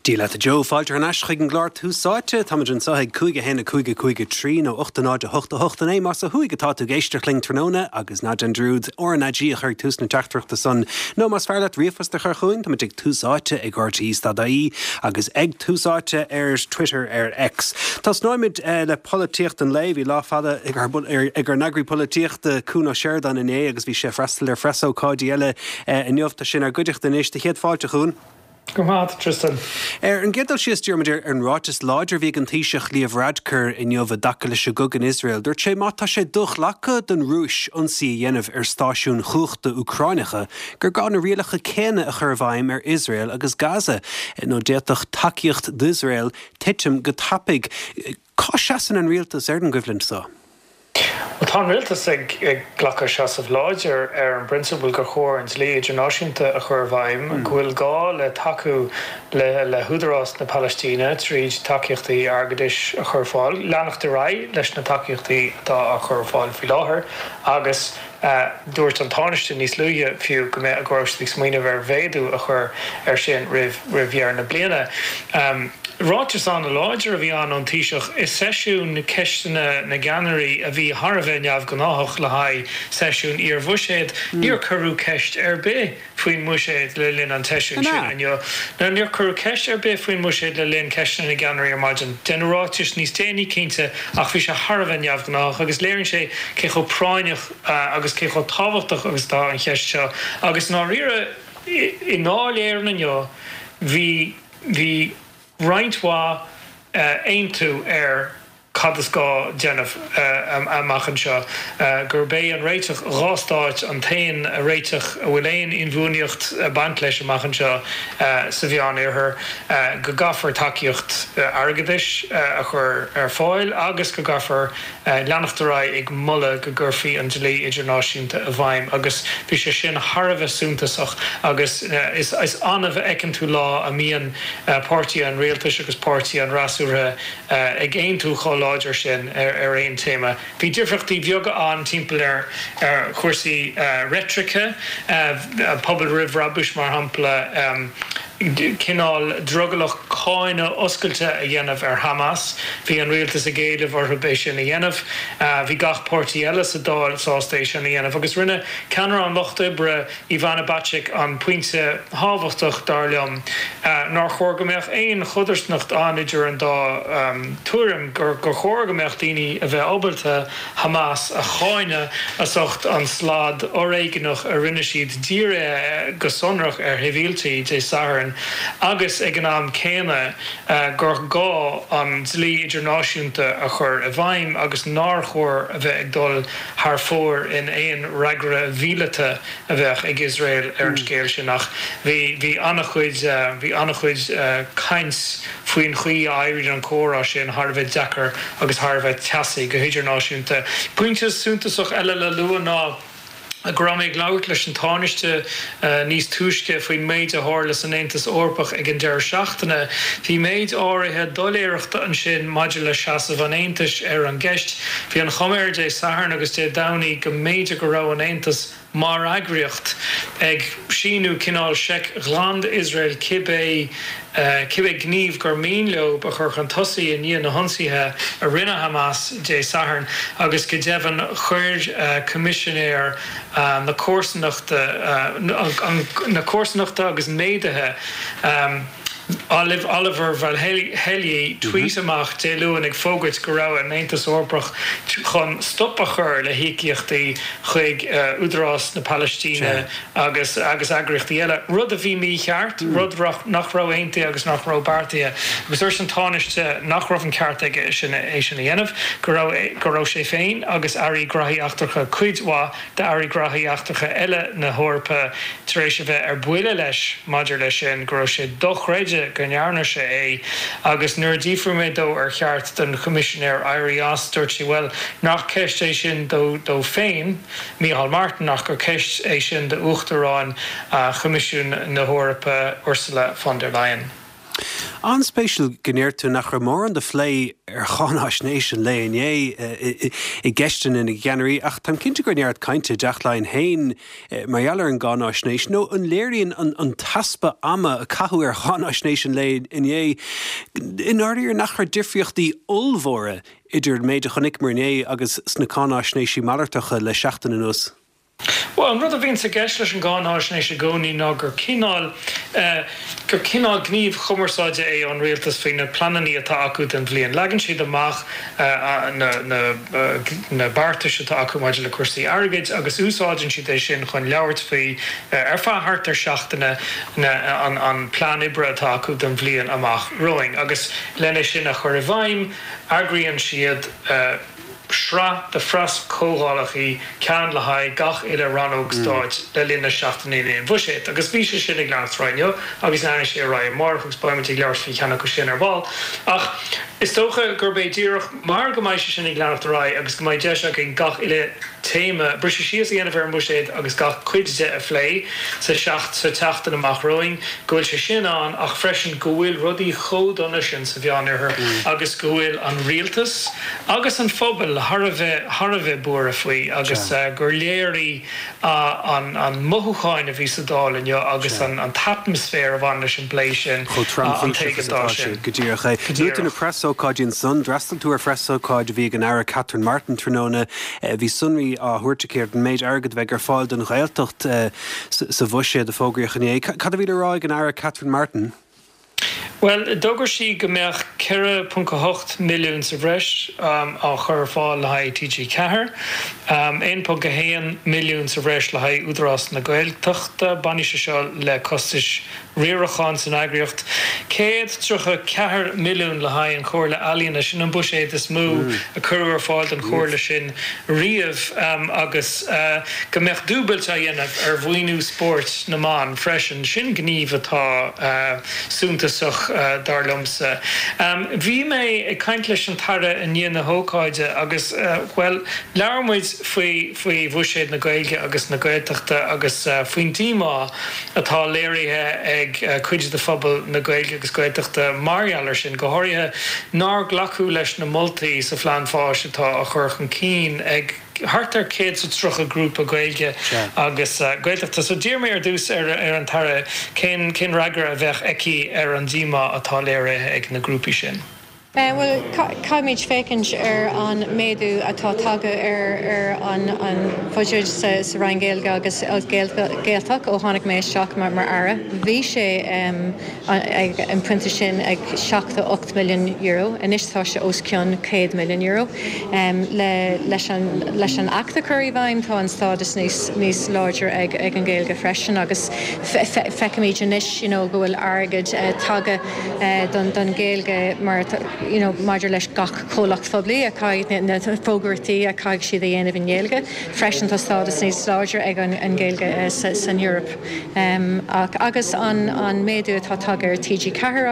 Díla a Joe fáilte an aischigen glár túsáite, Táimeann saigh cúige héna cúige trí nó 8 mas a thuigetá tú géisteachling tróna agus ná an drúd or na dí a chuir tús na teachtarachta san. No mas fearla riomfas de chuún, tá ag túsáite ag gáirtí stadaí agus ag túsáite Twitter X. Tás nóimid le políocht an léh lá fada ag nagrií políocht cúna séirdan in agus bhí sé freistal freisó cáidí eile inniuhta sin ar goideach den éis de chéad fáilte chuún. Gomad, Tristan. An gedal sios dúrmaidir an rátas láidir bhí an tíiseach líomh radcur in neomh daca leis gug in Israel. Dúirt sé má tá sé duch lacha den rúis ansaí dhéanamh stáisiún chuachta Ucráinecha gur gá na rialacha céine a chur bhaim Israel agus Gaza. nó déach takeíocht d'Israel titim go tapig. Cá seasan an rialtas an goibhlinn sa? Well, tá rialtas ag ghlacha seasamh láidir an principal gur chóir an slí idirnáisiúnta a chur bhaim ghfuil gá le takeú le húdarrás na Palestíne tríd takeíochtaí airgeadais a chur fáil, leanach de raibh leis na takeíochtaí atá a chur fáil fi láthair agus dúirt an táiste níos luúthe fiú go mbeidh a gcóirsaí smaoinemh ar bhéadú a chur ar sin ribhéar na bliana. Ráitir an na láidir a bhí an tíiseach is seisiún na ceistena na ganarí a bhí Harbheith neamh go náthach le haid seisiún ar bhuiséad níor curú ceist ar bé faoin muiséad le linn an teisiún sin na níor curú ceist ar bé faoin muiséad le linn ceistena na ganarí ar maidin. Den ráitis níos déanaí cinnte ach bhí sé Harbheith neamh go náthach agus léironn sé cé cho práineach agus cé cho tábhachtach agus dá an cheist seo agus ná riire i náléir na neo hí Reinthá aimtú ar cadas gá déanamh amachchan seo gur bé an réiteach rástáit an tain a réiteach a bhfuil éon inbhuaíocht bant leis amachchan seo sa bheán ar go gafar takeíocht airgeadais a chur ar fáil agus go gafar leannachtará ag mulla go gurfií an dlí idirnáisiúnta a bhaim agus bhí sé sin Harbheith súntasach agus is anmh ecinn tú lá a mííon pártaí an réaltas agus pártaí an rasúre ag éon tú choláidir sin ar éon téma. Bhí difrachtaí bheoga an timpeall ar chuirsaí retricha pobl rih rabúis mar hampla cinál drogalach cáine oscailte a dhéanamh ar Hamas, bhí an rialtas a géadamh orthabéis sin a dhéanamh, bhí gach pórtaí eile sa dáil sáistéis sin a dhéanamh, agus rinne ceanar an locht ibre Ivana Bacik an puinte hábhachtach darlumm nar chóirgameach éon chudarsnacht anidir an dá túrim gur chóirgameach daoine a bheith obalte Hamas a cháine a socht an slád óréigeach a rinne siad díre go sonrach ar hevíltaí dé saharan agus ag an am céime gur gá an dlí idirnáisiúnta a chur a bhaim agus nar chóir a bheith ag dul thar fór in éon reagra bhílata a bheith ag Israel ar an scéil sin nach bhí annachchuid cains faoin chuí éirí an córá sin Harbheith Decker agus Harbheith teasaí go idirnáisiúnta. Pointes súntasach eile le luan ná a gramig laut leis an táiste níos túisce faoin méid a hálas an Aontas Orpach ag an deir seachtainna. Bhí méid áirithe doléireachta an sin maidir le seasamh an Aontas ar an gceist. Bhí an choméir dé saharn agus dé damhnaí go méidir go raibh an Aontas mar agriocht ag síú cinál seic Ghland Israel cibé gníomh gur míonlób a chur an tosaí in níon na honsaithe a rinne Hamas dé saharn agus go deimhan chuir commissionéir na cósanachta agus méideithe Oliver Valhelyi tweet amach dé luúin ag fógait go raibh an Aontas Orpach chun stoppa chur le hiiciachtaí chuig údarrás na Palestíne agus agriochtaí eile. Rud a bhí mí cheart, rud nach raibh aontaí agus nach raibh bartaí. Agus uair an táiste nach raibh an ceart é sin a dhéanamh go raibh sé féin agus airí grathíachtarcha cuidhá de airí grathíachtarcha eile na hórpa tar éis bheith ar buile leis maidir lei sin go raibh sé dochréide gannearna sé é agus nuair dífriú mé dó ar cheart den commissionéir Éirí as dúirt sí well nach ceist é sin dó féin Micheál Martin nach gur ceist é sin de uachtarrán comisiún na hórpa Ursula von der Leyen. Anspéisiúil gnéirú nach mór an de phlé chanáis nation léon é I gceistin in January ach tam cinnte go neart cainte deachlein hain marhealar an gánáis nation nó an léiríonn an taspa ama a cathú chanáis nation léon in in áiríar nach difriochttaí olmhóra idir méid a chonig marné agus sna chanáis néisi malartacha le seachtain in us. Well, an rud a bhíonn sa gceist leis an gánáis nééis a gcónaí ná gur cinál gníomh chumarsáide é an rialtas faoin na planaí atá acu den bblion. Legan siad amach na bartais atá acu maidir le cuasaí airgid agus úsáidann siad é sin chun leabhart faoi ar fáthart ar seachtainna an plán ibre atá acu den bblion amach roing. Agus lena sin a chur a bhaim agraíonn siad Sra de fras cógálachaí cean le haid gach ile ranóg stáid le lína seachtaíon bhuiséid. Agus bhí sé sin ag learráineo, agus ana sé ra mar chugus baimtí leabhar fhí cheanna go sin ar bháil. Ach is tócha gur bé díoch mar go maiid sin ag learrá agus go maiid deise ag gach ile téime brise sios dhéanamh ar an bhuiséid agus gach cuide a phlé sa seacht sa teachtain amach roing, gohfuil sé sin an ach freisin go bhfuil rudaí chódonna sin sa bheanarthair agus go bhfuil an rialtas agus an phobal har a bheith buair a faoi agus gur léirí an mothúcháin a bhí sa dálainn agus an atmosfér a bhain leis an bléis sin an téigeadá sin. Godíocha. Dúirt na presócáidín sun drastal tú ar presócáid bhí an air Catherine Martin tróna bhí sunraí á thuirtecéir an méid agad bheith gur fáil den ghailtocht sa bhuiséad a fógraíocha é. Cad a bhí ará an air Catherine Martin? Well, dogur sí go meach 4.8 milliún sa bhreis á chur fáil le haid TG Cahir, 1.1 milliún sa bhreis le haid údarás na Gaeltachta, baníise seo le costais riaracháin san agriocht. Céad trucha 4 milliún le haid an chóir le alíonna sin an buiséad is mú a chuir fáil an chóir le sin riamh agus go meach dúbailt a dhéanamh ar bhuiinú sport na man freisin sin gníomh atá súntasach darlumsa. Bhí mé ag caint leis an tara in dhéana na hócáide agus well learmid faoi bhuiséad na Gaeilge agus na Gaeltachta agus faoin tíma atá léirithe ag cuide de phobal na Gaeilge agus Gaeltachta marhealar sin go háirithe ná ghlacú leis na multaí sa phlean fáis atá a chur chun cín ag hartar céad sa trocha grúpa Gaeilge agus Gaeltachta. So dír mé ar dús ar an tara cén ragra a bheith eici ar an díma atá léirithe ag na grúpi sin. Well, caiimiid fécinint ar an méadú atá taga ar an foiidir sa Ryan Gaeilge agus Gaeltach ó tháinig mé seach mar ara. Bhí sé ag an puinte sin ag 7.8 milliún euro, inis tá sé os ceann 100 milliún euro. Leis an acta chuirí bhaim tá an stádas níos láidir ag an Gaeilge freisin agus feicimid inis go bhfuil agad taga don Gaeilge mar maidir leis gach cólacht phoblí a caiid na fógartaí a caiig siad a dhéanamh in Gaeilge. Freisin tá stádas níos láidir ag an Gaeilge san Europe. Agus an méadú atá tag ar TG Cahir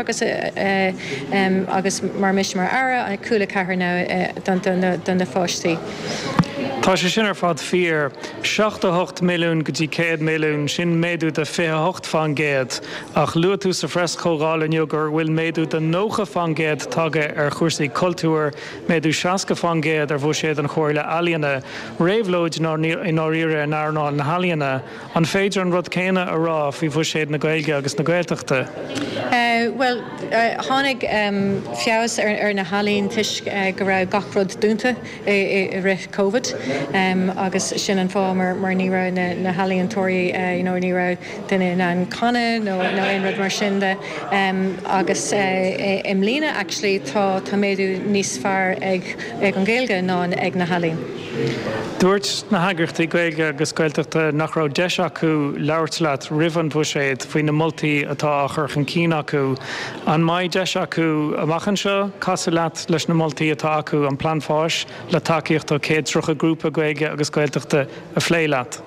agus mar mis mar ara a coolla Cahir ná don na fáistí. Tá sé sin ar fad fíor 7.8 milliún go dtí 100 milliún sin méadú de 28 fan géad ach luatú sa fres chógálainn gur bhfuil méadú de 9 fan géad taga ar chuirsaí cultúr méadú 60 fan géad ar bhuiséad an chóir le alíonna réimhlóid in áíre an airná na halíonna an féidir an rud céine a rá faoi bhuiséad na Gaeilge agus na Gaeltachta. Well, tháinig fiabhas ar na halíonn tuis go raibh gach rud dúnta i rith COVID. Agus sin an fá mar ní ra na halíontóirí ní ra duine an canna nó ein rud mar sin de agus im lína actually tá méadú níos fearr ag an Gaeilge ná ag na halíonn. Dúirt na hagirtaí Gaeilge agus Gaeltachta nach rá deis acu labhairt leat roimh an bhuiséad faoin na multaí atá a chur chun cín acu an maidid deis acu amachchan seo casa leat leis na multaí atá acu an plán fáis le takeíocht ó céad trocha grúpa Gaeilge agus Gaeltachta a phlé leat.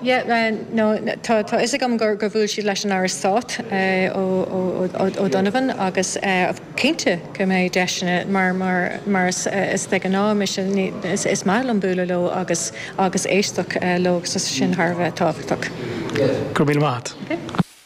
Tá is agam gur bhfuil siad leis an airstát ó Donovan agus cínte go mé deisina mar is ag an ná is mail an búla lo agus éisteach lo sin Harbheith táhachtach. Gur míle maith.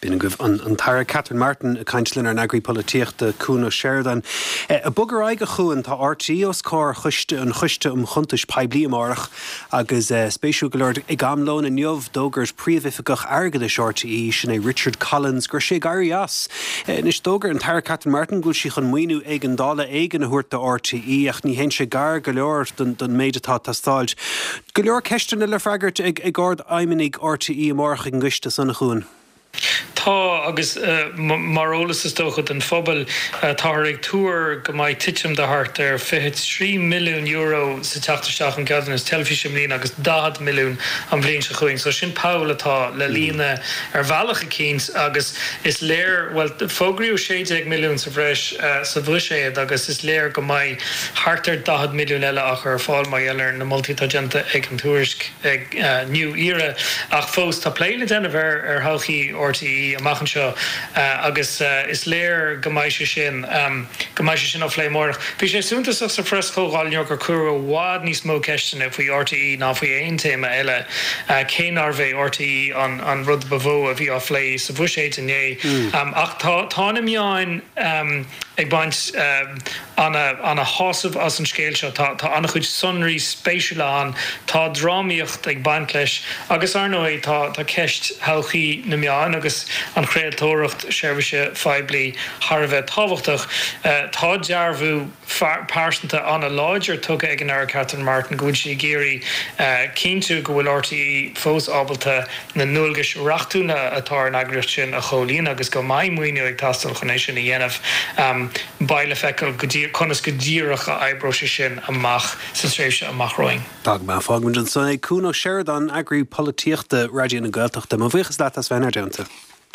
Bína goibh an Tara Catherine Martin a caiintlinn ar agri políocht de Cúna Sheridan. A bugar aige chuin tá RTí os cór chuiste chuntais peblií amárach agus spéisiú go leir ag amlón in neomh dógars príomhifigach agad is RTí sin é Richard Collins gur sé gairí as. Nis dógar an Tara Catherine Martin gúil si chun muoinú ag an dála ag an thuirt de RTí ach ní hen sé gar go leor don méidetá tastáilt. Go leor ceistena le freagart ag ard aiminig RTí amárach ag an gcuiste sanna chuin. Tá agus marolalas is dóchad an phobal tá ag túr go maiid titim de hart ar €53 milliún sa teachtarteach an gadan is telefísim lín agus 10 milliún an bblin se chuing. So sin Paula tá le lína ar bhealach a cíns agus is léir fógraíú 60 milliún sa bhreis sa bhuiséad agus is léir go maiid hartar 10 milliún eile ach ar fáil mai eile na multitagenta ag an túrisc ag New Era ach fós tá pléile denmh ar hauchaí RTí amachchan seo agus is léir gomaise sin á phléimórach. Bhí sé súntasach sa frescóáilneoch gur cuara bhád níos mó ceistena faoi RTí ná faoi aon téma eile cénar bheith RTí an rud bhó a bhí á phlé sa bhuiséid inné. Ach tána meáin ag baint anna hásamh as an scéil seo tá anna chuid sunraí spéisiúla an tá drámaíocht ag baint leis agus arnóid tá ceist hauchaí na meáin agus an chréaltóireacht seirbhíse feidblií Harbheith tábhachtach tá dearbhú páirsanta anna láidir tugad ag an Tara Catherine Martin gúil sí géirí cíntu go bhfuil RTí fós ábalta na nulgas reachtúna atá an agriacht sin a cholín agus go maiid muoinú ag tastal chunéis sin a dhéanamh baile feicil conas go díireach a eibróise sin amach sa stréimhse amach roing. Dag má fágman an sanna Cúna Sheridan agri políocht de radio na Gaeltachta má bhuichas leat as bhenar deanta.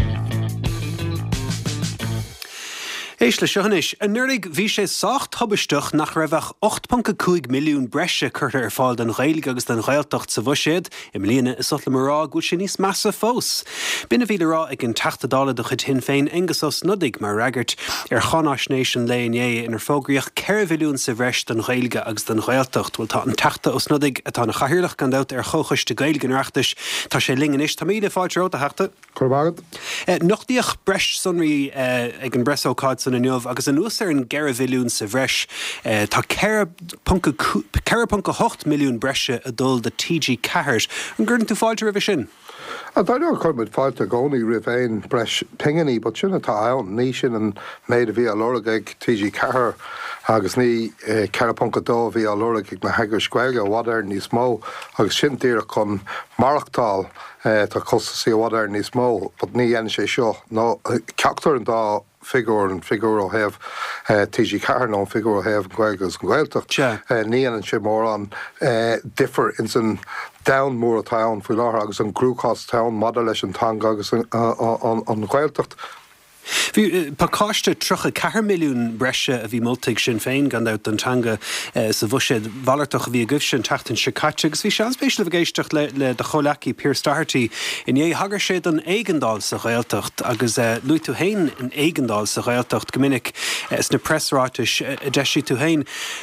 Éis le seonis, an nuirigh bhí sé 6 tubasteach nach raibh 8.5 milliún breise chuirte ar fáil den Ghaeilge agus den Ghaeltacht sa bhuiséad i mbliana is sotla marrá gúil sin níos measa fós. Bina bhí rá ag an teachtadála do chud hin féin agus os nudig mar ragart ar Chanáisnéis an léoné inar fógraíoch 4 milliún sa bhreis den Ghaeilge agus den Ghaeltacht bhfuil tá an teachta os nudig atá na chathirlach gan dát ar chochuiste Gaeilge reachtas tá sé linganis tá míle fáilte ó a heachta. Corbagad. Nachtaíoch breis sunraí ag an breisócáid san inniuh agus an ús ar an 4 milliún sa bhreis tá 4.8 milliún breise a dul de TG Ceathair. An gcuireann tú fáilte roimh sin? I don't know chuid fáilte gcónaí roimh breis pinganí, but sinna tá ann ní sin an méid a bhí a lorg ag TG Ceathair agus ní 4.2 bhí a lorg ag na heagar scoilge bhadair níos mó agus sin tíre chun marachtáil tá costa sí bhadair níos mó, but ní dhéana sé seo. No ceachtar an dá figure ó heh TG Ceathair nó figure ó heh Gaelgas an Gaeltacht. Ní an sé mór an differ in san down mór a town fú láth agus an grúchás town mada leis an tanga agus an Gaeltacht. Bhí paáiste 4 milliún breise a bhí multaigh sin féin gan dát antanga sa bhuiséad bhalartach a bhí a gcuibh sin teachtain Chicago agus bhí sean spéisial a bhgéisteach le de cholaí Piers Doherty in é hagar séad an éigeandáil sa Ghaeltacht agus luí tú hain an éigeandáil sa Ghaeltacht go minic is na pressráis a deisí tú hain.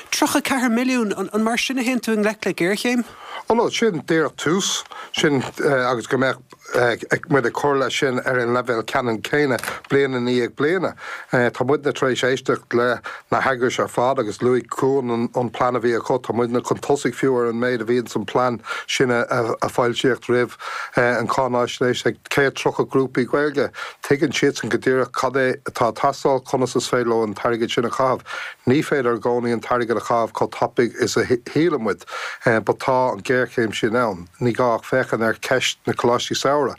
4 milliún an mar sinna hen tú an le géirchéim? No, sin déir tús sin agus go meach mu a chola sin ar an level canan céine bliana ní ag bliana. Tá muid na trééis éisteach le na heagar ar fád agus Louis Kuhn an plan a bhí a chu, tá muid na contosigh fiúar an méid a bhíon san plan sinna a fáiltíocht rih an Chanáisnéis ag cé trocha grúpaí Gaeilge. Tuigeann siad an go dtíire cadé tá tasáil conas is féile an tarigid sinna chaamh. Ní féidir gcónaí an tarigid a chaamh có topic is a hílamid, but tá an géirchéim sin ann. Ní gách fechan ar ceist na Coláistí Saora.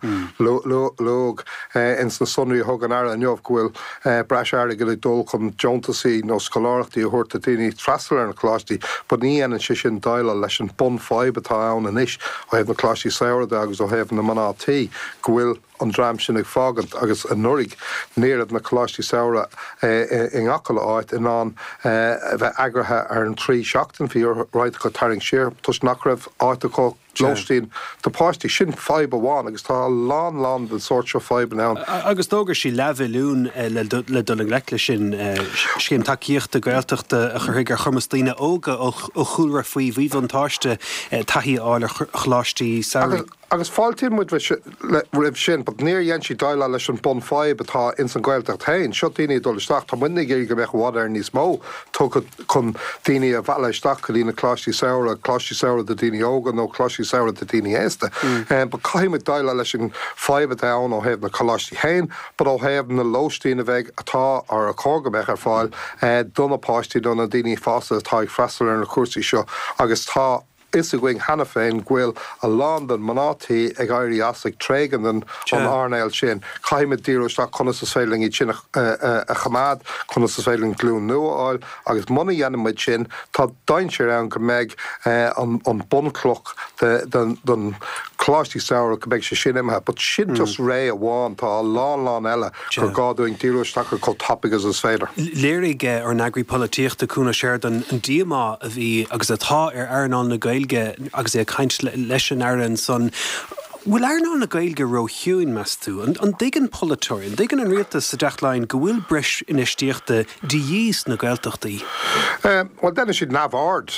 Lóg ins na sunraí thugan ara an neomh gohfuil breis airige le dul chun Jontasaí nó scoláireachtaí a thuirta daoine trastal ar na Coláistí, but ní ann si sin daile leis an bun fáib atá ann inis ó hebh na Coláistí Saora agus ó hebh na manátí gohfuil an dream sin ag fágant agus an nurig néad na Coláistí Saora in acail áit in an bheith agrathe ar an 3 seachtain fí ráid go taring sér tus nach raibh áit go Lostín de páistí sin fibe bháin agus tá lán den sort seo fibe ná. Agus dógur sí levelún le doling le sin céim takeíocht a gailteachta a chugur chumastíine óga ó chuúra faoi bhíhantáiste taí ála chláistí saoí. Agus fáiltín mu rih sin, but níor dhéan si daile leis an bon fibe atá in san gailteach tain. Seo daoine dolisteach tá muinnig géir go bheith bhád ar níos mó tugad chun daoine a bheileisteach go dtína cláistí saoire de daoine óga nó cláistí saoire de daoine éasta. Ba caiimime daile leis an fibe ann ó hebh na choláistí hain, but ó hebh na lóistína bheith atá ar a cógabeich ar fáil donna páistí donna daoine fásta atá ag freistal ar na cuasaí seo agus tá is a going hana féin ghfuil a London manátí ag airí asig trégan an Arnail sin. Caiimime díróisteach chuna sa féiling í sin a chamad, chuna sa féiling glún nua áil, agus muna dhéanamid sin tá daintir an go méid an buncloch den chláistí saoire go méid sé sin imthe, but sin just ré a bháin tá lán eile gur gáúing díróisteach go tappagus is féidir. Léirigh ar an agripolitíochta cúna séir an díomá a bhí agus atá ar airnán na gailge agus é caint leis an airan son. Bhfuil airnán na gailge ro hiúin meas tú, an digan polytóir, digan an rialtas sa deachláin go bhfuil breis inistíochta díos na gailteachtaí. Well, denna siad nabhard.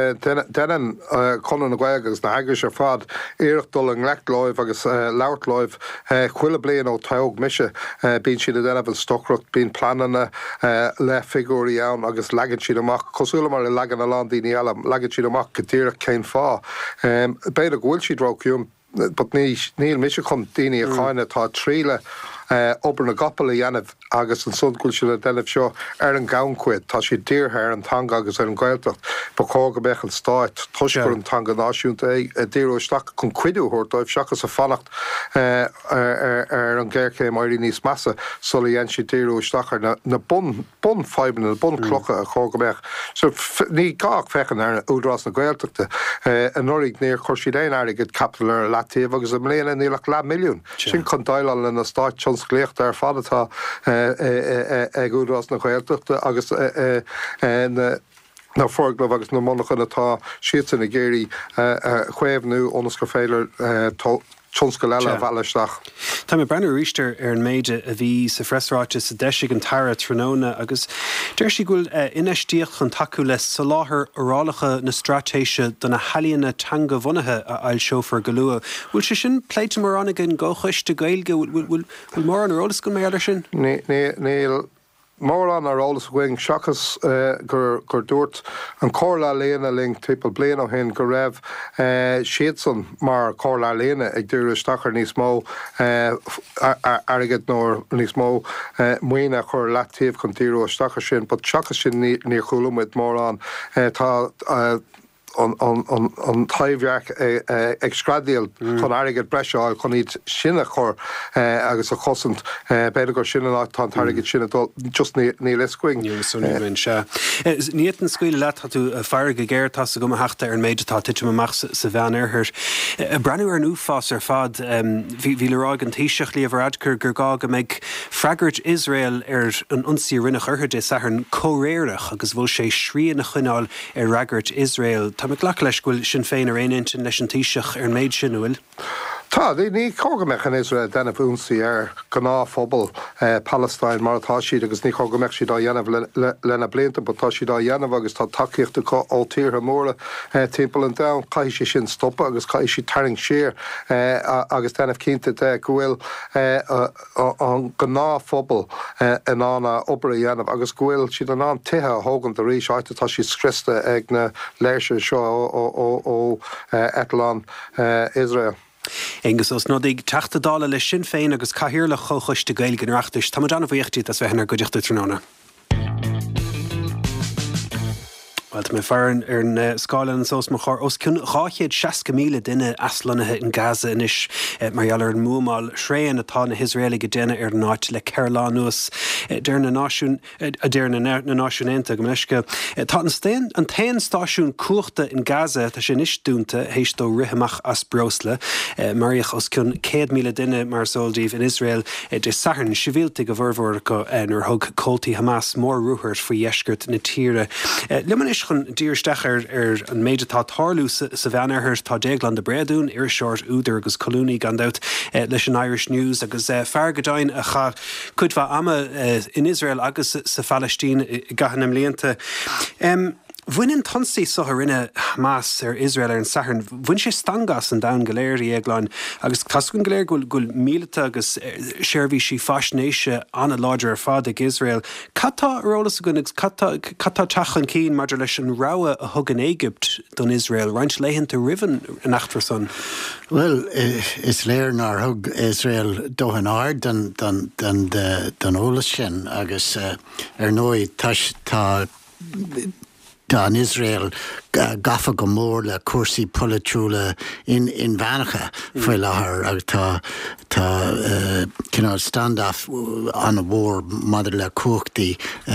Denan conan na gailge agus na hagris ar fad éireach dul an lechtláibh agus leirtláibh chuile blian ó taog mise bín siad a denna bhil stocrocht bín planana le figúí ann agus legan siad amach cosúla mar le legan a landíine eile legan siad amach go dtíreach céin fá. Beidir go bhfuil siad róciúm but níl mis chun daoine a cháine tá tríle obair na gapala dhéanamh agus an sundgúil se le denmh seo ar an gacuid, tá si ddíorthir an tanga agus ar an gailteacht ba có go bechel stáit, tuisgur an tanga náisiúnta ddíróisteach chun cuiidúthir dóibh seachas a fannacht ar an ggéircéim airí níos massa sola dhéan si ddíróisteach ar na bun fiban na bun clocha a có go bech. So ní gách fechan ar údrás na gailteachta an norig níor chuir si déin airigh capital ar latíomh agus am léana nílach le milliún. Sin chun dailán le na stáit léocht ar fadatá ag úrás na gailteachta agus na forglah agus na monachchan atá siad na géirí chuimhnú ónas go féidir Tonsca leile bheileisteach. Tá mé brenn ríiste ar an méide a bhí sa freisráte sa deisiigh an tara tróna agus deir si gúil inistíoch an taú le sa láthair orálacha na stratéise donna halíonna tanga bhunaithe a ail seofar go luath. Bhfuil se sin pléite mar anna gin ggóchuiste gailge bhfuil mór an orálas go mé eile sin? Níl mór an arolalas going seachas gur dúirt an cóirla léana ling tipal blian ó hin go raibh siad san mar cóirla léana ag dúiristeachar níos mó airgid nóir níos mó muoine chur letíomh chun dtíróisteachar sin, but seachas sin níor chulamid mór an tá an taimhheach ag scradíal chun airigid breisiáil chun iad sinna chur agus a chosant beidir gur sinna ná tá airigid sinna just ní liscuing. Níiad an scuile le tú fear go géir tá go heachta ar an méide tá tiite amach sa bhean airthir. Brenn ar an úfás ar fad bhí lerág an taoiseach líomh radcur gur gá go méid freagairt Israel ar an ionsaí rinne chuirde sa an córéireach agus bhfuil sé srían na chuineáil ar ragairt Israel. Tá me ghlach leis gúil sin féin ar aonint leis an taoiseach ar méid sin bhfuil? Tá, ní cógamach an Israel denna bhúnsaí ar gná phobal Palestine mar atá siad agus ní cógamach siad á dhéanamh lena blianta, but tá siad á dhéanamh agus tá takeíochta ó tíortha móra timpeall an dam, caiith sé sin stoppa agus caiith sí taring siar agus denmh cinnte go bhfuil an gná phobal in anna obair a dhéanamh agus go bhfuil siad an an tithe thógan do rís áite tá siad scrista ag na léirse seo ó Etalán Israel. Agus os nódig teachtadála le sin féin agus caihirir le chochuiste gailge an reachtas, tá anna bhíochttaí as bheithnar go deachta tróna. Well, mé fearan ar an scálan sós mar chóir os cún 60 míle duine aslanathe in Gaza inis marheallar an múmáil sréan atá na Hisraeli go duine ar náit le Ceirlán nuas déir na náisiúnta go meisce. Tá an tain stáisiún cuachta in Gaza tá sin isdúnta hééis dó ritheach as brosla, maríoch os cún 100,000 duine mar sóldíh in Israel de saharn sivílte go bhharmhór go nar thug coltaí Hamas mór ruúthairt faoi dheisceart na tíre. Liman is chun díirsteach ar an méide tá tharlú sa bheanarthir tá déaglan de breadún ar seoir úidir agus colúní gandát leis an Irish News agus fear godáin a cha chuidmha ama in Israel agus sa Palestín gahanam léanta. Bhuiinn tansaí soth rinne Hamas ar Israel ar an saharn, bhain sé stangas an da goléir eagláin agus tascún goléir gúil míleta agus seirbhí sí fasnéise anna láidir ar fád ag Israel. Catá rólas a gunnig catá teachan cín maidir leis an ráha a thug an Égypt don Israel, roint léhananta rivan an achtar son. Well, is léir nar thug Israel dóhan ard den ólas sin agus ar nói tá an Israel gafa go mór le cuasaí politúla in bheannacha foioi láthair agus tá standoff an a bhór maidir le cuachtaí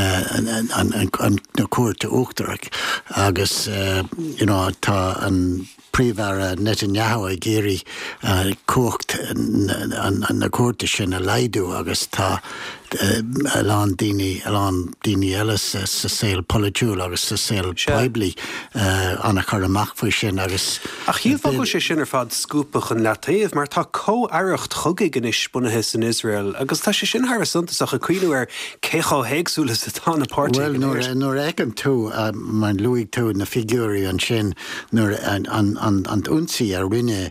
na cuairte Uachtarach agus tá an príomhhar Netanyahu a géirí cuacht na cuairte sin a leidú agus tá Alán daoine eile sa saoil politúil agus sa saoil poiblí anna chur amach faoi sin agus. A chiomh go sé sin ar fad scúpach an leataíomh, mar tá có-aireacht chugaigh inis bunathe in Israel, agus tá sé sin thar suntasach a cuiinú ar céchá héagsúlas atá na páirtí. Well, nuair éigem tú man luigh tú na figúirí an sin nuair an únsaí ar rinne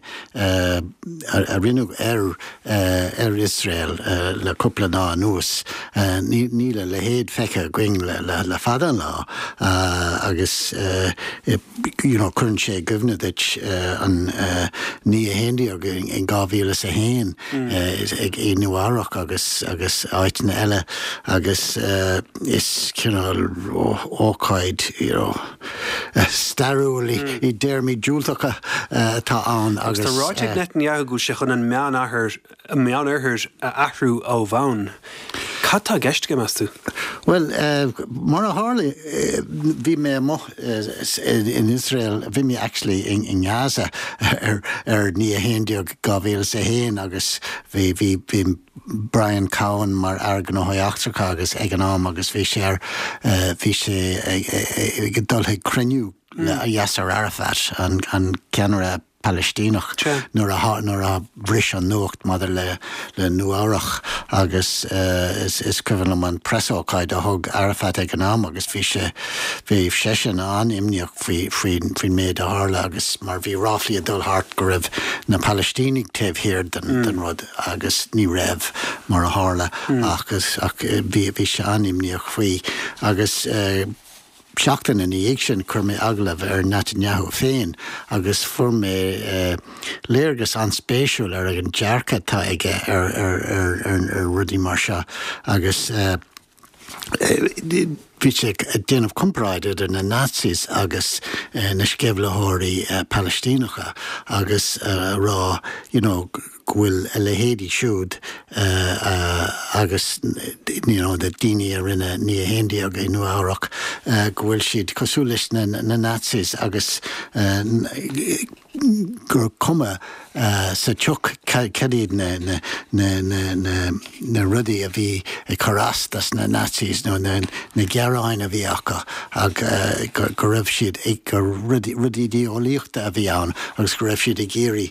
ar Israel le cúpla ná nús. Níle le héad feice going le fadan lá agus chun sé gomnadit an ní a héndí in 2001 ag éúárach agus áitna eile agus is ócáid starúlaí I déirmí dúltacha tá an agus. Tá ráiteag Netanyahu go sé chun an meanarthir a ahrú ó bhain. Catá gceist go meas tú? Well, mar a hála bhí mé in Israel, bhí mé actually in Gaza ar ní a héndiog 2001 agus bhí Brian Cowan mar airgan ó Achtarcha agus ag an am agus bhí sé dulthaigh cruniú a Yasser Arafat an ceanara Palestínach nuair a bhris an nuacht maidir le nuárach agus is cuireann an presócáid a thug Arafat ag an am agus bhí sé an imneoch faoin méid a tharla agus mar bhí ráflaí a dul thart go raibh na Palestínig taobh hir den rud agus ní raibh mar a tharla agus bhí sé an imneoch faoi agus seachtain in dhéag sin chur mé aglah ar Netanyahu féin agus fuair mé léargus an spéisiúil ar an dearcha tá aige ar rudí mar seo agus bhí sé déanamh compráide ar na Nazis agus na scéibhleathirí Palestínacha agus rá bhfuil le héadí siúd agus de daoine a rinne ní a héndí a nuárach bhfuil siad cosú leis na Nazis agus gur cuma sa tuch cadíad na rudaí a bhí chorastas na Nazis nó na gearáin a bhí acha go raibh siad ag gur rudí ólíochta a bhí ann agus go raibh siad ag géirí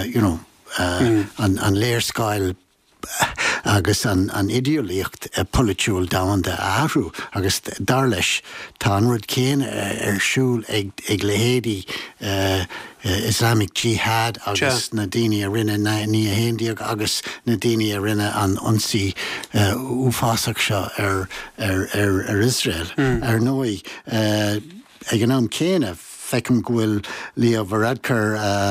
an léirscáil agus an ideolíocht politúil dáhanda ahrú agus dar leis tá an rud céine ar siúil ag le héadí Islamic Jihad agus na daoine a rinne ní a héndíag agus na daoine a rinne an ionsaí uafásach seo ar Israel ar nói ag an am céine fecum bhfuil Leo Varadkar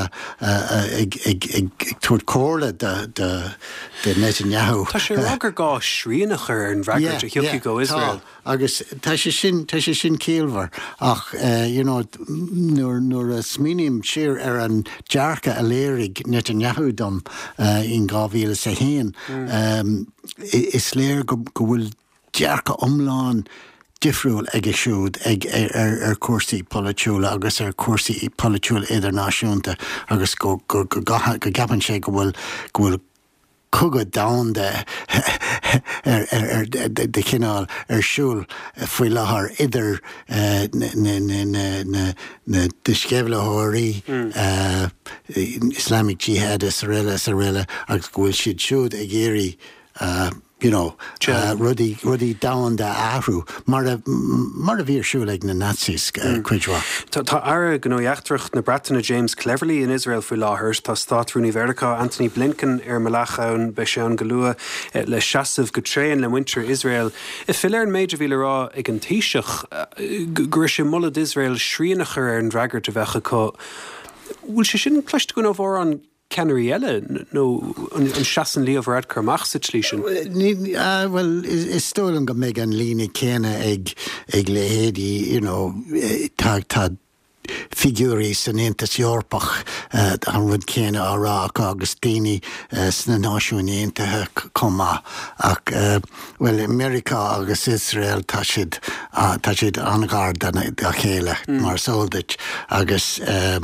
ag tuair cóla de Netanyahu. Tá sé rágur gá sríanach ar an bhreagar de thiocfaí go Israel. Agus tá sé sin céalmhar ach nuair a smínim siar ar an dearcha a léirigh Netanyahu dom in 2001 is léir go bhfuil dearcha omláin difriúil ag siúd ag cuasaí politiúla agus cuasaí politiúla idirnáisiúnta agus go gapan sé go bhfuil cugad down de cinál siúl faoi lethar idir na discéimhlethirí Islamic Jihad sa riile agus go bhfuil siad siúd ag géirí rudí down de áhrú mar a bhír siúil ag na Nazis cuidhá. Tá ara gnáheachtracht na Bretainna James Cleverly in Israel faoi láthair tá Státrúní Vercha Anthony Blinken ar Malachán be sé an golua le seasamh go tréan le winter Israel. I fill ar an méidir bhí le rá ag an taoiseach gur sé mullad Israel sríanachar ar an dreagar de bhecha có. Bhfuil sé sin pleiste go bhór an Canary no an seasan líomh rad carmach sa tlísin? Well, is stolan go méid an lína céine ag lehéadí, tá figúrí san Aontas Eorpach an rud céine árách agus daoine sna náisiún Aontaithe comá ach well America agus Israel tá siad angáard a chéile mar soldait agus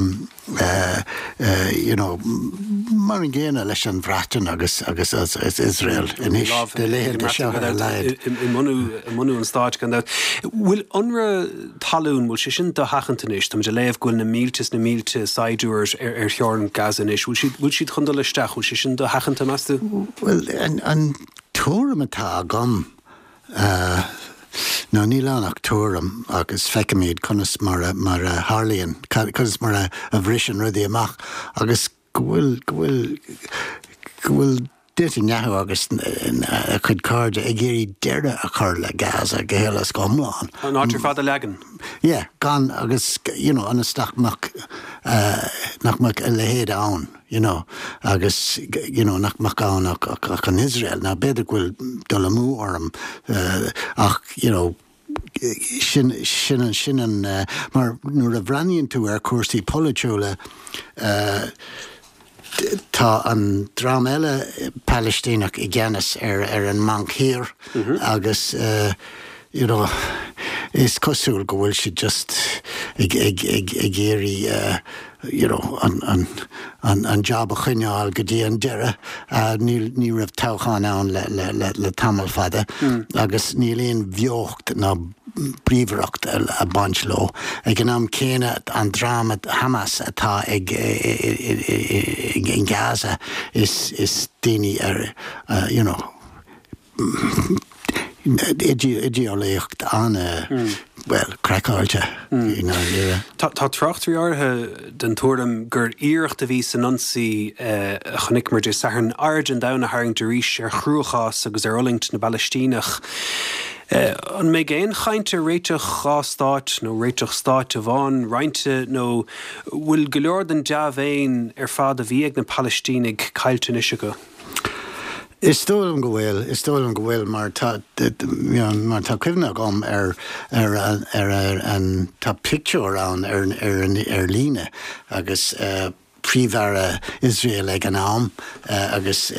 mar an ggéine leis an bhreatain agus Israel inis de léir go seo ar leid. I munú an stáit gan dat. Bhfuil onra talún bhfuil sé sin do hachantanis, tá de léamh gúil na mílte saidúirs ar chearn gazanis. Bhfuil siad chun do leisteach, bhfuil sé sin do hachanta meastú? Well, an túram atá gom no ní lánach túram agus feicimíad conas mar a Harlíonn, conas mar a bhrisin rudí amach agus gohfuil Dirty nehu agus chud card ag géirí deire a chur le Gaza go hélas gomláin. An áitir fada legan? Yeah, gan agus, anasteach nach le héad ann, agus, nach mach ann ach an Israel. Na beidir gwyl dul amú orm, ach, sin mar nuair a bhraíonn tú ar cuasaí politiúla tá an drám eile Palestínach I gceannas ar an manchéir agus is cosúil go bhfuil si just ag géirí an job a chuineáil go dtí an deire ní raibh toghcháin ann le tamil fada agus ní líon bheocht ná bríomhreacht a baint lo ag an am céine an drama Hamas atá ag in Gaza is daoine ar ideolaíocht an well, crackáilte. Tá trachtú orthe den túram gur íireachta bhí san nonsaí chonicmar de saharn ard an dana haing de rís ar chrúchás agus ar olingt na Palestínach. An mé géon chainte réiteach chástáit nó réiteach stáit a bháin reinte nó bhfuil go leor den deabhéin ar fád a bhí ag na Palestínig cailte isise go. Is stoilm go bhfuil mar tá cuimhne gom ar an tá picture an ar líne agus príomhhara Israel ag an am agus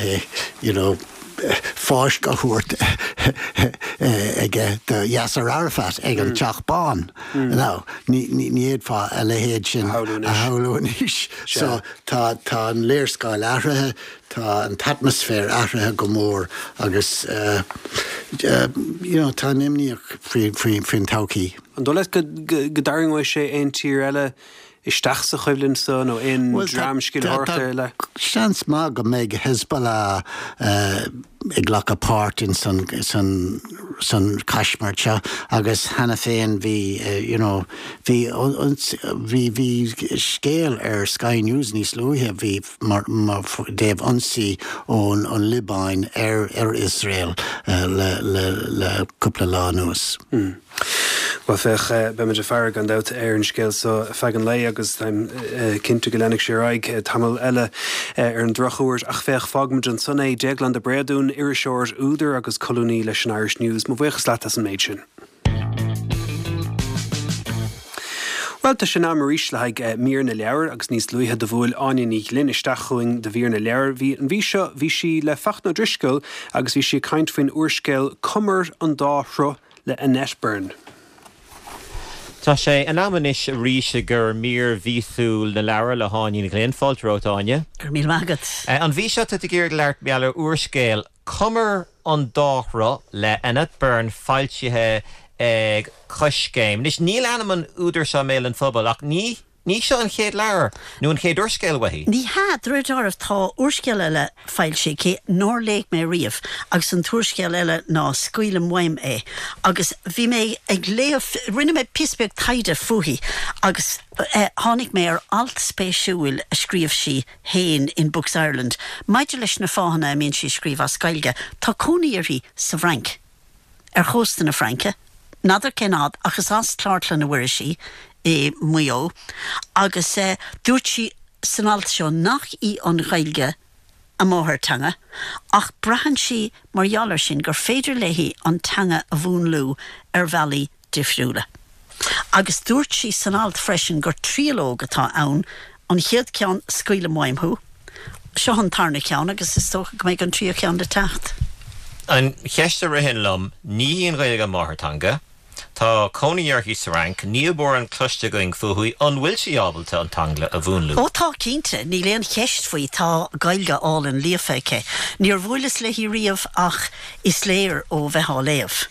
fáis go thuairt ag Yasser Arafat ag an teachbán. Ní éad fá a lehéad sin a haulú níos. So tá an léirscáil áirithe, tá an atmosfér áirithe go mór agus tá nimníoch faoin todhchaí. An dó leis go daringhaid sé aon tír eile isteach sa chuimhlinn san ó in drámscil orta le? Seans má go méid Hezbollah ag lech apart in san Kashmirte agus hena féin bhí scéal ar Sky News níos luithe bhí mar déobh ionsaí ón Libáin ar Israel le cúpla lá nuas. Well, fech be me de farag an dat ar an scéil so fegan lei agus taim cinnte go lenig sé raig tamil eile ar an drochúirs ach fech fagmid an sunna déaglan de breadún iriseoir úidir agus colúní leis an Irish News mo bhuichas leat as an méid sin. Well, Calta sin am ríis le mír na leabhar agus níos luithe do bhfuil aine ní lineisteach chuing de bhír na leabhar bhí si le fach na driscoil agus bhí si caint faoin uorscéil cumar an dáthro le Annetburn. Tá sé an ammanis ríise gur mír víthúil na leabhar le háin na Glen fáilteótáine. Gur míl mágad. An bhí seo a ggéir leart beallar uorscéil cumar an dáthro le Annetburn fáiltethe ag chuiscéim. Nis níl anam úidir se mé an phobal ach ní seo an chéad leabhar nó an chéad uorscéil waithí. Ní had ruidirh tá uorscéil eile fáil sé cé nóir léic mé riamh agus an tuairscéil eile ná scuilm waim é. Agus bhí mé ag léamh rinne mé pisbeag taide fuhí agus tháinig mé ar alt spéisiúil a scríomh si héin in Books Ireland. Maidir leis na fáhanna a míonn si scríomh a scailge tá cónaíorí sa Frank ar chóstan na Franke. Nadidir cenád agus as cláirtlan na bhuiir si muo agus dúirt si san alt seo nach í an ghailge a máthairtanga ach brahan si margheallar sin gur féidir léhí an tanga a bhúnlú ar bhealaí difriúla. Agus dúirt si san alt freisin gur tríológ atá ann an chéad ceann scuile maimthú seo an tarna ceann agus is tócha go méid an trío ceann de techt. An cheiste rihin lom ní an ghailge máthairtanga. Tá cónaíorthaí sa rank, níl bór an cluiste going fuhui an bhfuil si ábalta an tangla a bhúnlú. Ó tá cínte, ní léon cheist faoi tá gailge áil an líafaice. Níor bhuilas le hí riamh ach is léir ó bheithá léamh.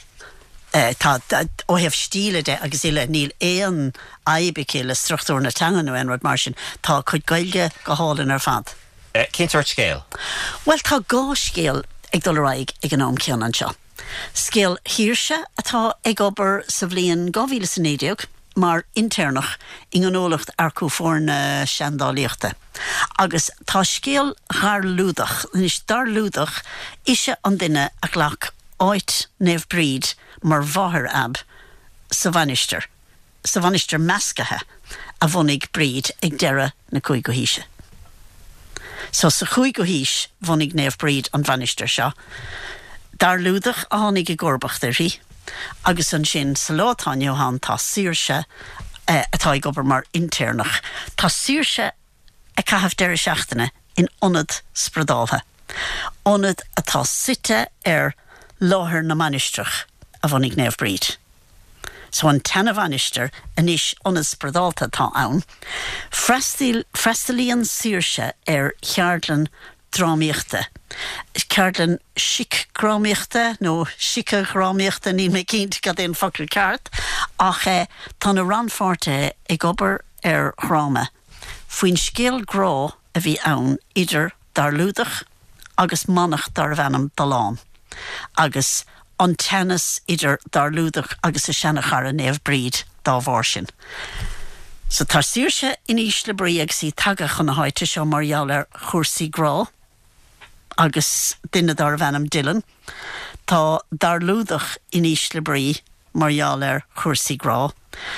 Tá ó hebh stíle de agus ile níl éon aibice le struchtúr na tangan nó enrad mar sin tá chud gailge go hálan ar fad. Cinteart scéal? Well, tá gá scéal ag dul raig ag an am cean an seo. Scéal híirse atá ag obair sa bhliain 2009 mar internach in an ólacht arcú fórna seandálaíochta. Agus tá scéal ghar lúdach, níos dar lúdach ise an duine a ghlach áit nef bríd mar bhathair ab sa bhainistear meascathe a bhunaigh bríd ag deire na Cúig Go Híse. So sa Cúig Go Híse bhunaigh nef bríd an bhainistear seo. Dar lúdach a tháinig i gcorbach rí, agus an sin sa látáin Johan tá saoirse atá ag obair mar internach. Tá saoirse a caitheamh deire seachtaine in ionad spradáltha. Ionad atá suite ar láthair na manisteach a bhunaigh nef bríd. So an tena bhainistear aníos ionad spradáltha tá ann. Freistalíonn saoirse ar cheardlan drámaíochta. Ceardlan sic grámaíochta nó sica grámaíochta ní mé cinnt go dtéon focail ceart ach tá na ranfáirte ag obair ar chráma. Faoin scéal grá a bhí ann idir dar lúdach agus manach dar bhenam dalán. Agus an tenas idir dar lúdach agus a senachar a nef bríd dá bhar sin. So tar saoirse in ísle brí ag sí tagach an háite seo margheallar chósaí grá agus duine dar bhenam Dylan. Tá dar lúdach in ísle brí margheallar chósaí grá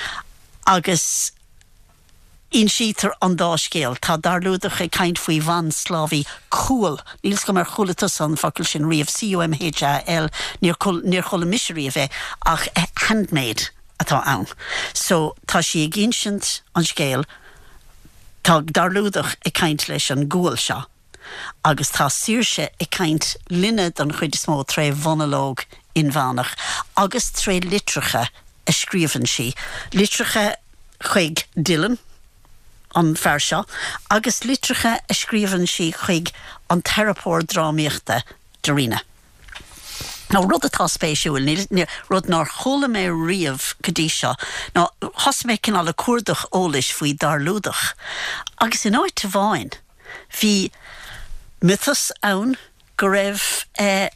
agus in sítar an dá scéal tá dar lúdach ag caint faoi bhan sláví cúil. Níls go mar chulatas an focail sin riamh CUMHL níor chola misisií a bheith ach handmade atá ann. So tá si ag insint an scéal tá dar lúdach ag caint leis an gúil seo. Agus tá saoirse ag caint linne don chuid smó tre vonalóg in bhanach agus tre litriche a scríomhann si. Litriche chuig Dylan an fear seo agus litriche a scríomhann si chuig an terapór drámaíochta Darina. Now rud atá spéisiúil rud nar chola mé riamh go dtí seo. Now has mé cinál a cuardach ólais faoi dar lúdach agus in áit a bháin hí mythos ann go raibh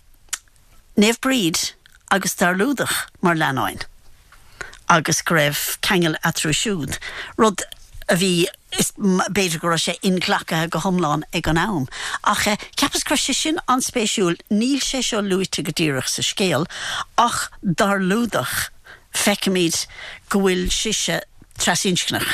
nef bríd agus dar lúdach mar leanáin agus go raibh ceangail atrú siúd. Rud a bhí is beidir go sé inclacha go thomláin ag an am. Ach ceapas go sé sin an spéisiúil níl sé seo luite go dtíireach sa scéal ach dar lúdach feicimid go bhfuil siise trasínscnach.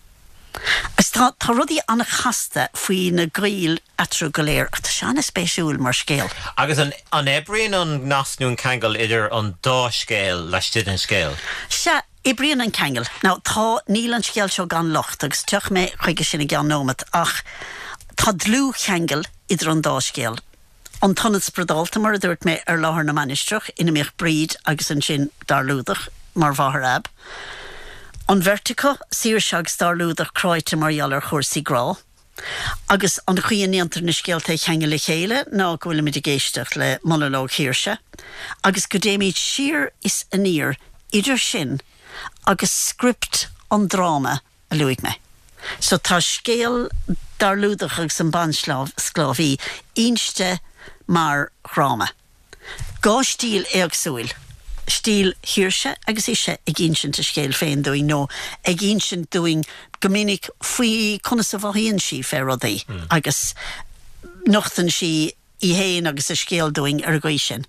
Is tá rudí anna chasta faoi na gríl atrú go léir ach tá seanna spéisiúil mar scéal. Agus an ebrion an nasnún ceangail idir an dá scéal leis an scéal? Se I brian an kengel. Now, tá níl an scial seo gan locht, agus tuach me chuige sinna gan nómat, ach tá dlú kengel idir an dáscéal. An tannad spredalta mar dúirt me láthar na manistruch ina méoch bríd agus an sin darlúdach mar bhahar ab. An vertico sír seag darlúdach croite mar jalar chóirsaí grá. Agus an chuoin níantar na scéalta cheangail le chéile ná go bhfuil muid géisteach le monolog hiirse. Agus go déimiid siar is aníir idir sin agus script an dráma a luigh me. So tá scéal darlúdach agus an banskláví inste mar chráma. Gá stíl éagsúil. Stíl hiirse agus isise ag insint a scéal féin doing nó ag insint doing gomininic faoi conna sa bhíonn si fé rudaí agus nochtan si I héin agus a scéal doing ar sin.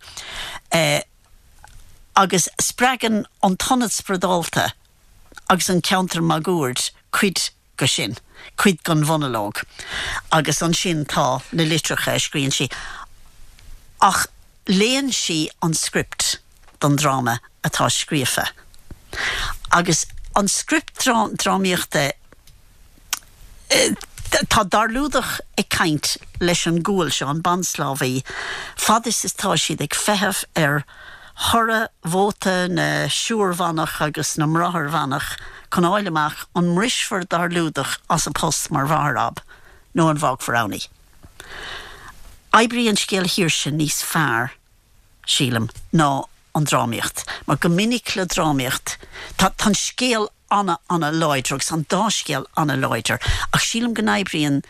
Agus spragan an tannad spredalta agus an counter magúrt cuid go sin, cuid gan monolog. Agus an sin tá na litrecha scríonn si. Ach léan si an script don drama atá scríofa. Agus an script drámíochta tá darlúdach ag caint leis an gúil seo an banskláví. Fadis is tá siad ag fehef thora bhóta na siúrhhanach agus na mratharhhanach chun áileach an mrisfar darlúdach as a post mar bharab nó an bhag forránaí. Aibrí an scéal hiirse níos fearr sílam ná an drámíocht, mar go minic le drámíocht tá scéal anna leidir agus an dáscéal anna leidir ach sílam go naibríonn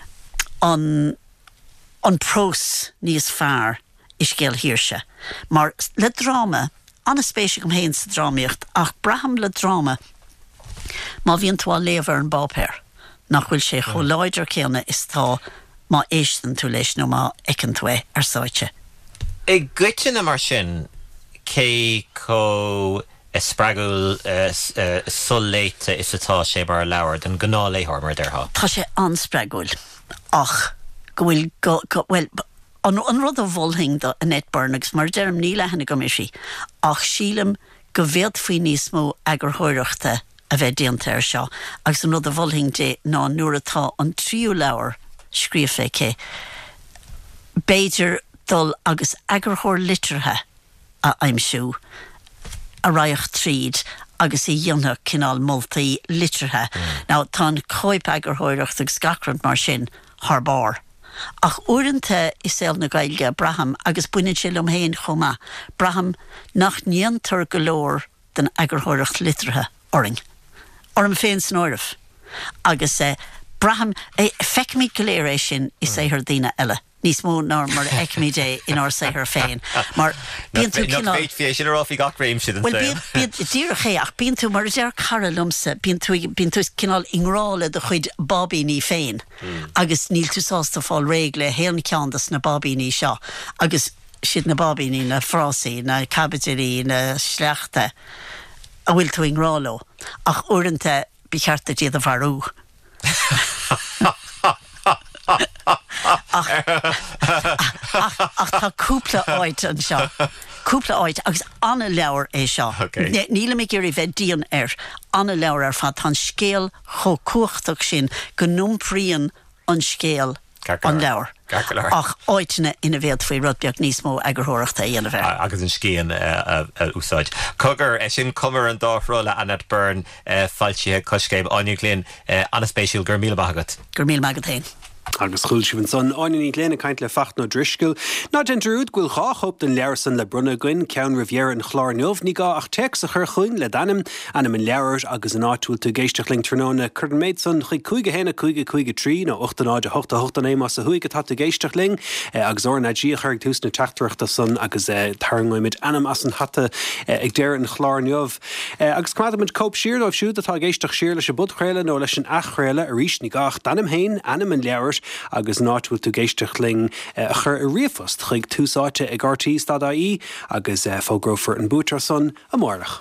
an prós níos fearr I scéal hiirse. Mar le dráma, anna spéisi gom héin sa drámíocht ach braham le dráma má bhíonn tú a léamhar an bápéir nach bhfuil sé cho leidir céanna is tá má éistan tú leis nó má ecin tú ar sáite. I gcuitina mar sin cé có spragúil solléite is atá sé bar leabhar den gná léthar mar deartha. Tá sé anspragúil ach go bhfuil well an rud a bhulthing do an Edburnagus mar derm ní lehanna go misi ach sílam go bhéad faoi níos mó agurthóireachta a bheith déanta ar seo agus an rud a bhulthing de ná nuair atá an tríú leabhar scríofa cé béidir dul agus agurthóir litrathe a aimsú a raich tríd agus I dionach cinál moltaí litrathe. Now tá coip agurthóireachta agus gacrant mar sin tharbár. Ach uaireanta is éil na gailge braham agus buine sé héin chomá. Braham nach níontar go leor den agurthóireacht litrathe oring. Orm féin san áireamh. Agus braham feicimí go léir é sin is é ar daoine eile. Nís mó ná mar eicimí dé in ár sé ar féin. Mar bíonn tú cinál fé sin ar áí gach réim siad an dír ché ach bíonn tú mar dear cara lumsa bíonn tú cinál ingrála de chuid bobbíní féin agus níl tú sásta fáil régle héan ceandas na bobbíní seo agus siad na bobbíní na frásaí na cabbageí na sleachta a bhfuil tú ingráló ach uaireanta bí cheartta díad a bharú. Ach tá cúpla áit an seo. Cúpla áit agus anna leabhar é seo. Níla mé gur I bheith díon anna leabhar ar fad tá scéal cho cuachtach sin go numpríon an scéal an leabhar. Ach áitna ina bhéad faoi rudbeag níos mó agurthóireachta dhéana bheith. Agus an scéan úsáid. Cogur sin cumar an dáthróla Annette Byrne fáiltithe coscéib áine léon anna spéisiúil gur míle maigad. Gur míle maigad hain. Agus chuilsúin son áine léna caiint le facht nó driscoil. Ná den drúd ghfuil cháchop den leirsan le brunna goin ceann riviera an chlár neomh ní gá ach teach a chur chuin le danim anam an leabhar agus an áitiúil tú géisteach ling tróna chuir méid son chuig cúige héna cúige trí nó 8 mas a thuige tá tú géisteach ling agus orna díochar tús na teachtarachta son agus tarngoimid anam as an hatta ag déir an chlár neomh. Agus cuaidimiid cóp siar óh siúd atá géisteach siar leis a budchréile nó leis an achréile a ríis ní gach danim héin anam an leabhar agus náúil tú géisteach ling a chur a riamhast chuig túsáte ag RT.ie agus fógrófar an bútar son a mórach.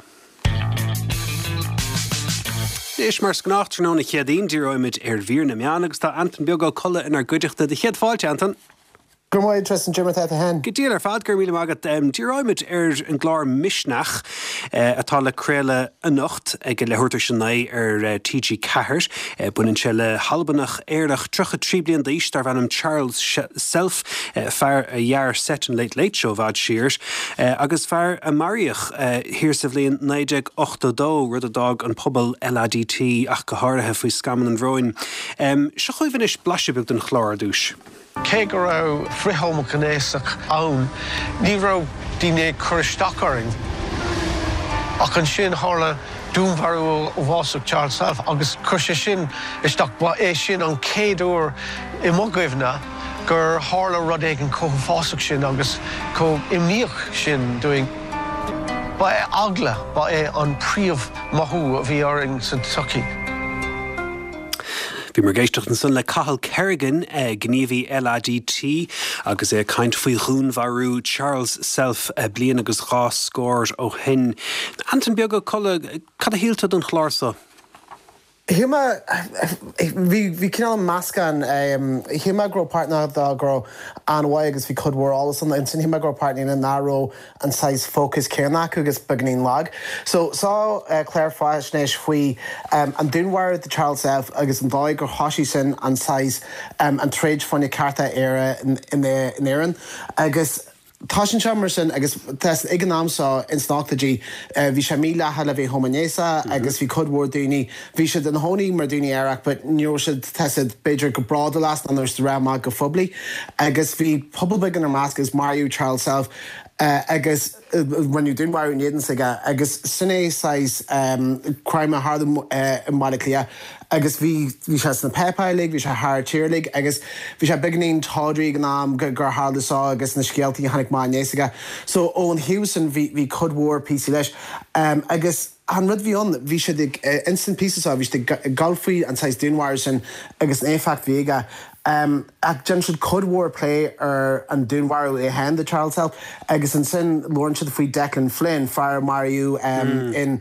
Is mar sgnacht nó na cheadín díróimid ar bhír na meán agus tá Anton beagá colla inar goideachta de cheadfáilte Anton. Gurmáid tras an Jimmer a hen. Gedíal ar fad gur míle agad díráimid an glár misneach atá leréile a nocht ag le thuirtar sin ar TG Cahir buinn se le halbanach éireach trocha trí bliain de ístar bhanam Charles Self fear a dhear set an late show bhd sirs agus fear a Mariach hir sa bblion 9-8 rud a dag an pobl LADT ach go háirithe faoi scaman an bhróin. Se chuimhann is blaisibh den chlár dúis. Cé go raibh frithómach an éasach ann, ní raibh daoine chuiristeacharing. Ach an sin tharla dúnmharú bhásach Charles Self, agus chuir sé sin isteach ba é sin an céadúir I mogaimhna gur tharla rud ag an cófásach sin agus có imníoch sin doing. Ba é agla, ba é an príomh mathú a bhí aring san tuci. Bhí mar géisteach na sun le Cathal Kerrigan gníomhí LADT agus caint faoi dhúnmharú Charles Self bliain agus gá scóir ó hin. Anton beag go colla cad a hialta don chláirsa? Hima, vi kinál maskan, hima gro partner da gro anwai agus vi could war all of and sin hima gro partner in a narrow and size focus cairnach agus beginning lag. So Claire Fashnesh fui and dunwar the Charles F agus an dóig gur hoshi sin and size and trade funny carta era in Erin agus Tashin Chamerson, agus test ignamsa in Stocktagy, Vishamila Halavi Homanesa, agus vi could word duni, Visha den Honi Merduni Arak, but Neuroshad tested Bejer Gabroad last and there's the Ramag Gafubli, agus vi public in a mask is Mario Charles Self. Agus when you do Mario Naden Siga, agus Sine size crime a hard Malaclia, agus vi has the Pepe League, vi hard cheer league, agus vi beginning Tawdry Gnam, Gur Hardsaw, agus the Skelty Hanik Man Yesiga. So Owen Hewson vi could war PC Lesh, agus han rud vi on vi should instant pieces of vi golfree and size Dunwires and agus in fact Vega. Ag gen should could war play an Dunwire a hand the Charles Self agus an sin Lauren should free Declan Flynn Fire Mario in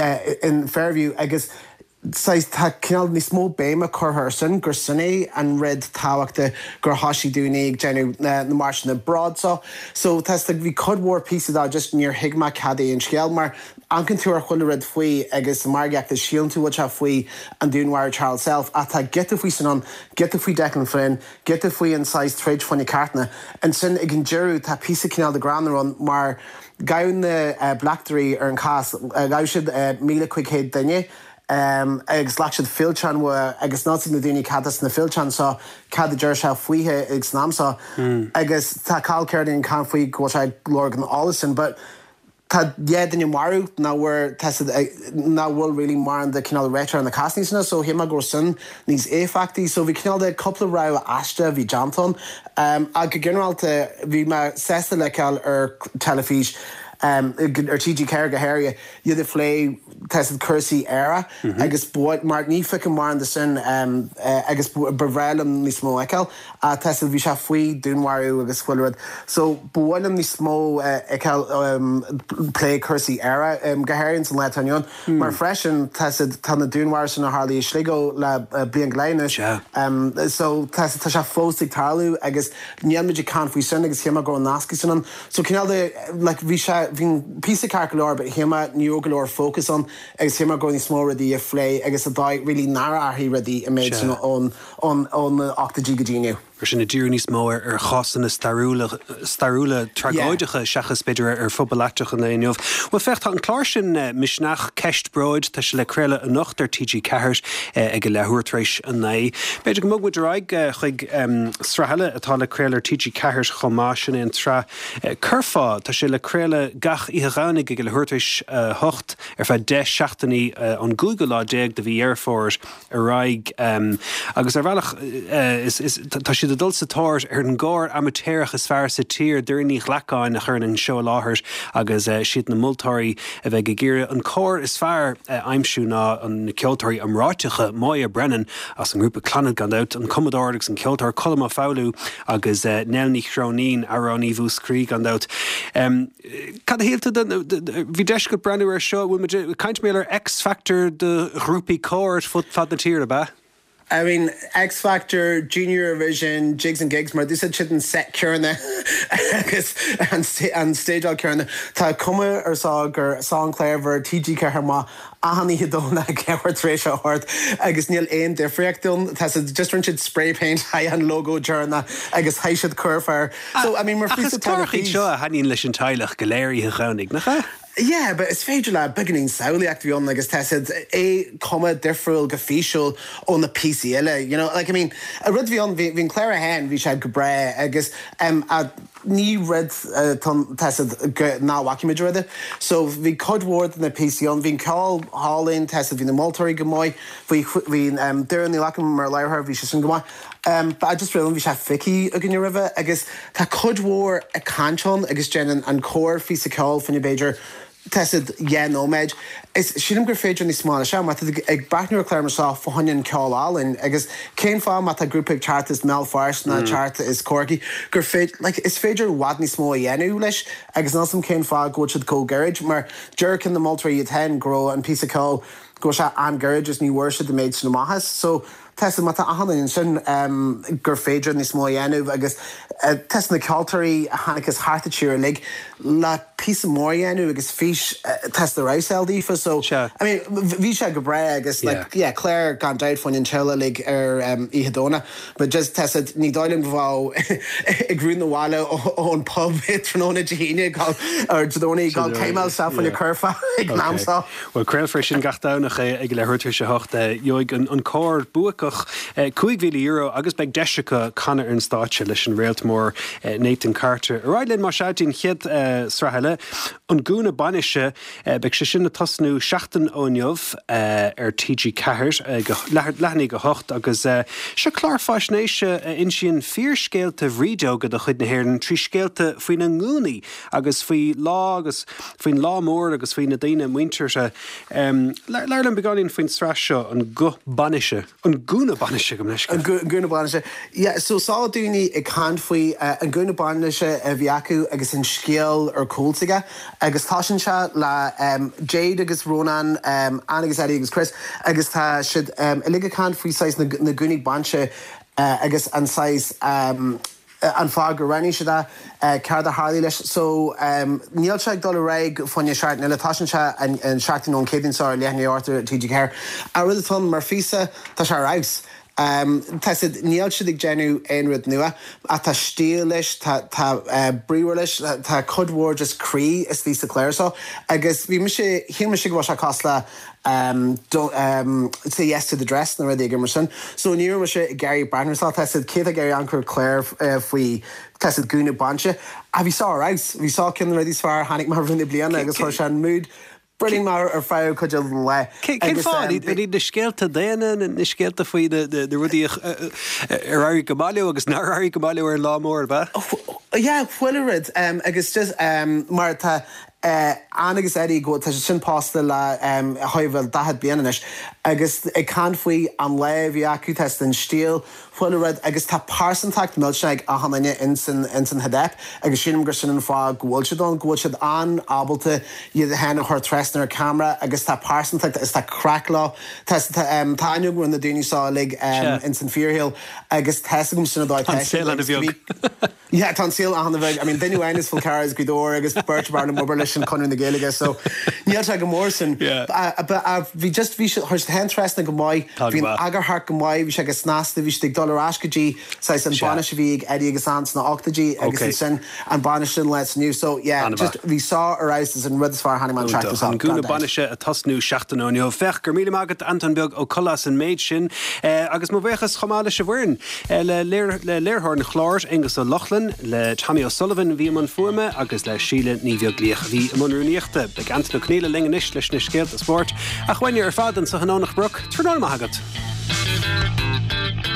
Fairview agus Sais ta kinal ní smó béime churthsan gur sunné an red táhachta gur hasí dúnig genu na mar na broadsa so testa vi could war piece da just near higma cadé in scale mar ancan túar chuile red faoi agus margeach the shield to which faoi an Dunwire Charles Self ata get the san on get the free Declan Flynn get the free in size trade funny cartna and sin ag an jeru ta piece kinal the ground run mar gaun the Blackberry an cas gau should míle quick head dinne agus lachad filchan wa agus náí na daoine cadas na filchan sa cad deir se faoithe ag snamsa agus tá cáil ceirdaí can faoi go se glógan Allison, but tá den marú náhar tested náhfuil really mar an de cinál rétar an na casnísanna, so hima go sin níos éfachtaí, so bhí cinál de couple rá aiste bhí Janton a go generalta bhí me sesta le ceall ar telefís TG Cahir go háirithe iad flé tested Cursey era agus buid mar ní ficin mar an de sin agus bhrelam ní smó eiceil a tested bhí se faoi Dunwire agus sfuilrad so buidlam ní smó eiceil play Cursey era go háirann san leitanion mar freisin tested tá na Dunwire sin na Harlí sligo le blian gléine so tested tá se fóstig tarlú agus níimiid can faoi sin agus hima go nasci sin so cinál de like bhí se Vin piece of calculor, but hima neogalor focus on agus hima going small ready a flay agus a die really nara he ready image on the octagigagenu. Sin na dúrníos mó ar chasan na starúla tragóidecha seachas beidir ar fphobalateach an éinmh. Wa fecht an chláir sin misneach ceist broid tá se le creile an nocht ar TG Cahir ag go lehuairtrééis an naí. Beidir go mugmuid raig chuig sraheile atá le creile ar TG Cahir chomá sin an tra curfá tá se le creile gach itheránig ag go lehuairtrééis hocht ar fe 10 seachtaí an Google lá déag de bhí Air Force a raig agus ar bhealach tá si de dulsa táir ar an gáir amatéireach is fear sa tír dúirní leáin na chur an seo láthairs agus siad na multáirí a bheith go gcéire an cóir is fear aimsú ná an ceoltóirí amráitecha mai a brenn as an grúpa clanad gandát an Commodore agus an ceoltóir colm fáú agus nelní chránín arání bhúscrí gandát. Cad héalta bhí deis go brenn ar seo bhfuil caiint mé ar X-factor de grúpaí cóir fud fad na tír a ba? I mean, X Factor, Junior Vision, Jigs and Gigs, mar dúsa chidan set cearna agus an stage all cearna. Tá cuma ar sá gur song clever TG cear má ahanní dóna cehar trééis se hort agus níl éon difriachún tá just run spray paint ha an logo journa agus heisiad curfar. So I mean mar agus táchaí seo a haín leis an teilech goléirí a chanig nach? Yeah, but it's féidir le beginning saola activion agus tesid comma differul gefisial on the PCL, you know, like I mean a rud bhíon bhín Clara hen bhí sé go bre agus a ní red tesid ná waciimiid ruide, so bhí codward na PCon bhín call hálinn tesid bhín na Maltóí go móid bhín duran ní lacim mar leirthar bhí sé sin go but I just realized we have Vicky again your river. I guess that could war a canchon. I guess Jen and core physical for your Bejer tested no mage. It's she didn't go fade in the small sham. I think a back near Claire myself for Hunyan call all and I guess Kane farm at a group of chart is Mel Forest and that chart is Corky. Go fade like it's fader wadney small yenulish. I guess not some Kane far go to the cold garage. Mar jerk in the multi 10 grow and piece of call go shot and garage is new worship the maids in the mahas. So Tessa mata ahanan sin gur féidir ní smóhéanú agus test na Caltary Hannikas Hartachir lig la piece of móhéanú agus fís test the rice LD so I mean bhí sé go bre agus like yeah Claire gan daid fun in Chela lig Ihadona but just tested ní dáilm bhá I grún na wala on pub tróna jehine gal or Jadoni gal caimal sa fun your curfa ag namsa well Crail frishin gachtánach ag le hurtir se hocht joig an cór buach €2,000 agus beg deisicha canna ar an stáitse leis an réaltmór Nathan Carter. Ráidlinn mar seaidín chiad sraheile an gúna banisise beg se sinna tasnú 16 óneamh ar TG Cahir lehannig go hocht agus se clárfáisnéise in sin 4 scéalta bhrídeogad a chud na hhéireann 3 scéalta faoin na ngúnaí agus faoi lá agus faoin lámór agus faoin na daine muintir se leirlan begáín faoin srás seo an go banisise an gúna banisise go leis. An gúna banisise. Yeah, so sá dúní ag can faoi an gúna banisise a bhí acu agus an scéal ar cóilteige agus tá sin se le Jade agus Ronan agus Eddie agus Chris agus tá siad i ligad can faoi sais na gúnig banse agus an sais an fá go ranní se ceir a hálí leis so níl seag dul réig fanne seart na letásin se an seachtain ón cédínsá lehanní ortar TG Cahir a rud atá mar fisa tá se raibs. Tásad níl siad ag genú aonrad nua a tá stíl leis tá bríúir leis tá codhór just crí is lísa cléirsá agus bhí hí si go se cosla say yes to the dress na rud ag mar sin so níor mar se Gary Barnersá tásad cé a Gary Anchor Claire faoi tásad gúna banse a bhí sá ráis bhí sá cin ruí sfar hanig mar bhrinna blianana agus thu se an múd Brilliant mar ar fáil chuid le. Cén fád í de scéalta déana na scéalta faoi de rudí ar airí go bailú agus ná airí go bailú ar lámór ba? Ja, bhfuilrid agus just mar tá agus Eddie go tá sin pásta le haibhfuil dahad blianais agus ag can faoi an le bhí acu test an stíl bhfuilrid agus tá pásantacht millseig a hanaine in san hadep agus sinam gur sin an fá ghfuilseadón ghfuilsead an ábalta iad hena chuir tresnar ar camera agus tá pásantacht is tá cracklá táinú gur na daoine sá lig in san Fearhill agus tesagum sinna dá Tásil an a bheog. Yeah, tásil a hana bheith. I mean, duine is full caras gudor agus Birch Bar na mobar leis an conú na Gaeilge so níl se go mór sin. Bhí just bhí chuir hen tresna go maiid bhín agarthart go maiid bhí se agus snasta bhí ag dollar ascadí sa an banis bhí Eddie agus ans na 8 agus sin an banis sin leis nniu so yeah just bhí sá aráis as an rudisfar Hanniman tractors an gúna banise a tasnú 16 óneamh fech gur míle mágad Anton Beag ó colas an méid sin agus mo bhéchas chomála se bhrin le léirthir na chláir agus a Lochlan le Tommy O'Sullivan bhí man fuama agus le síle ní bheag líoch bhí manúníochta be gant na cnéile linganis leis na scéalt a sport a chuine ar fad an sa hanánach broch trúnáil maigad.